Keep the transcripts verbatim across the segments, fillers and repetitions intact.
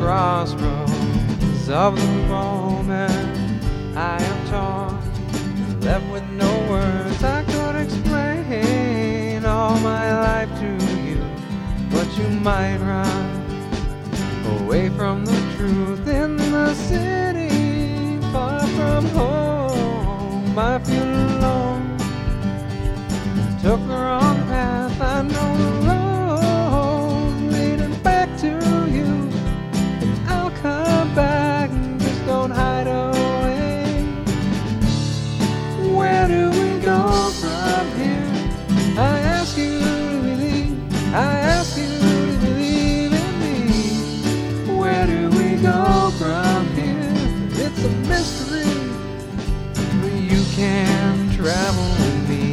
crossroads of the moment. I am torn, left with no words I could explain all my life to you, but you might run away from the truth in the city, far from home. I feel alone, took the wrong path. I know the road leading back to you, and I'll come back. Just don't hide away. Where do we go from here? I ask you to believe, I ask you to believe in me. Where do we go from here? It's a mystery, but you can travel with me.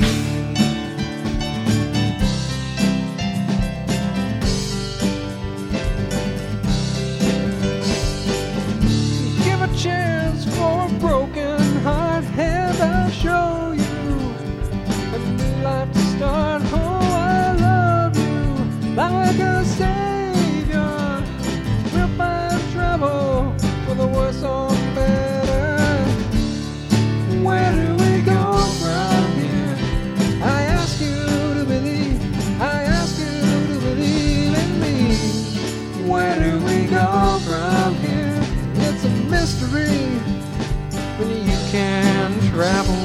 Give a chance for a broken heart, and I'll show you a new life to start. Oh, I love you like a savior. We'll find trouble for the worse or better. Where do we go from here? I ask you to believe, I ask you to believe in me. Where do we go from here? It's a mystery, but you can travel